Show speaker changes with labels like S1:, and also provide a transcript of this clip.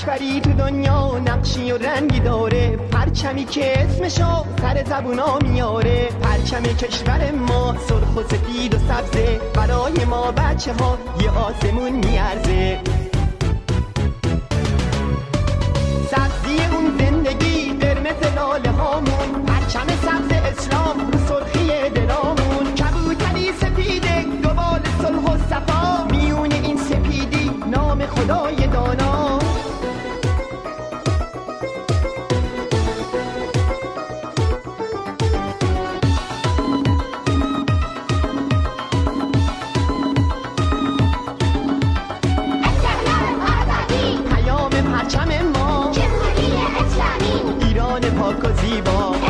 S1: کشوری تو دنیا نقشی و رنگی داره، پرچمی که اسمشو سر زبونا میاره. پرچم کشور ما سرخ و سفید و سبزه، برای ما بچه ها یه آسمون میارزه. سبزی اون زندگی قرمز لاله هامون، پرچم سبز اسلام رو سرخی دلامون. کبوتری سپیده دوبال صلح و صفا، میون این سپیدی نام خدای دانا. پیام پرچم ما جمهوری اسلامی، ایران پاک و زیبا.